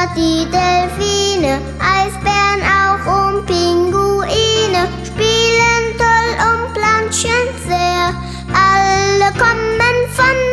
die Delfine, Eisbären auch und Pinguine, spielen toll und planschen sehr. Alle kommen von